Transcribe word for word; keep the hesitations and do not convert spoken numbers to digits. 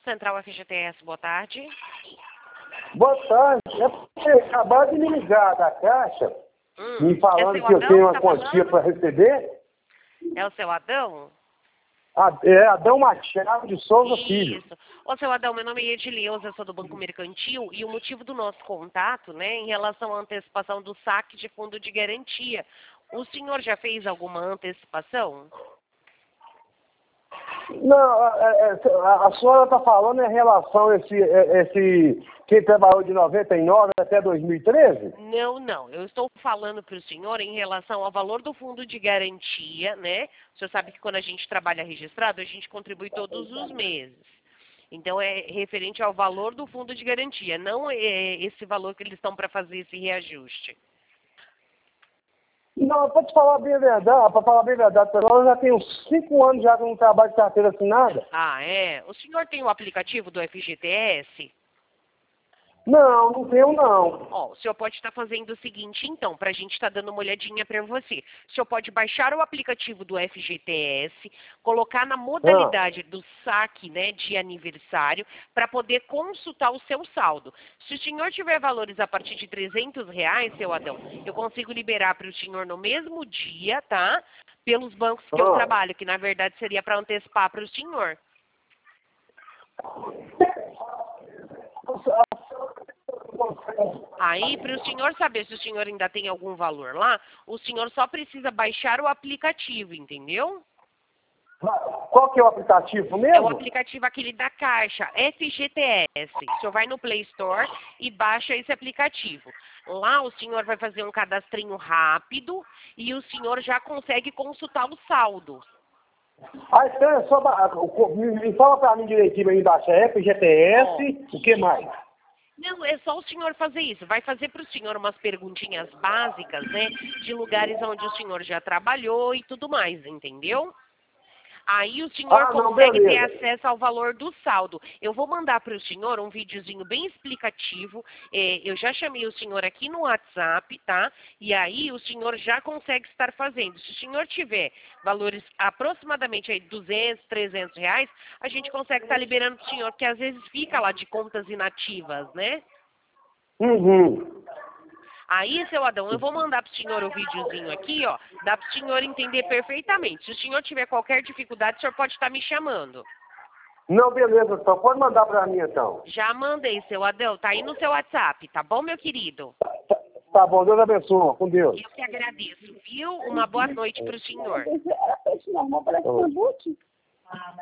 Central F G T S, boa tarde. Boa tarde. É porque acabaram de me ligar da Caixa, Hum, me falando é que eu Adão tenho uma que tá quantia para receber. É o seu Adão? Ah, é Adão Machado de Souza Filho. Isso. Ô, seu Adão, meu nome é Edileuza, eu sou do Banco Mercantil, e o motivo do nosso contato, né, em relação à antecipação do saque de fundo de garantia. O senhor já fez alguma antecipação? Não, a, a, a senhora está falando em relação a esse, esse quem trabalhou de noventa e nove até dois mil e treze? Não, não. Eu estou falando para o senhor em relação ao valor do fundo de garantia, né? O senhor sabe que quando a gente trabalha registrado, a gente contribui todos os meses. Então, é referente ao valor do fundo de garantia, não é esse valor que eles estão para fazer esse reajuste. Não, para te falar bem a verdade, para falar bem a verdade, eu já tenho cinco anos já que eu não trabalho de carteira assinada. Ah, é? O senhor tem o aplicativo do F G T S? Não, não tenho não. Ó, o senhor pode estar fazendo o seguinte, então, para a gente estar dando uma olhadinha para você. O senhor pode baixar o aplicativo do F G T S, colocar na modalidade do saque, né, de aniversário, para poder consultar o seu saldo. Se o senhor tiver valores a partir de trezentos reais, seu Adão, eu consigo liberar para o senhor no mesmo dia, tá? Pelos bancos que eu Ah. trabalho, que na verdade seria para antecipar para o senhor. Aí, para o senhor saber se o senhor ainda tem algum valor lá, o senhor só precisa baixar o aplicativo, entendeu? Qual que é o aplicativo mesmo? É o aplicativo aquele da Caixa, F G T S. O senhor vai no Play Store e baixa esse aplicativo. Lá o senhor vai fazer um cadastrinho rápido e o senhor já consegue consultar o saldo. Ah, então é só... Me, me fala para mim direitinho aí embaixo. É F G T S, oh. O que mais? Não, é só o senhor fazer isso. Vai fazer para o senhor umas perguntinhas básicas, né? De lugares onde o senhor já trabalhou e tudo mais, entendeu? Aí o senhor ah, não, consegue ter beleza. acesso ao valor do saldo. Eu vou mandar para o senhor um videozinho bem explicativo. É, eu já chamei o senhor aqui no WhatsApp, tá? E aí o senhor já consegue estar fazendo. Se o senhor tiver valores aproximadamente aí duzentos, trezentos reais, a gente consegue estar liberando para o senhor, porque às vezes fica lá de contas inativas, né? Uhum. Aí, seu Adão, eu vou mandar para o senhor o videozinho aqui, ó. Dá para o senhor entender perfeitamente. Se o senhor tiver qualquer dificuldade, o senhor pode estar me chamando. Não, beleza, só pode mandar para mim, então. Já mandei, seu Adão. Tá aí no seu WhatsApp, tá bom, meu querido? Tá, tá bom, Deus abençoe, com Deus. Eu que agradeço, viu? Uma boa noite para o senhor.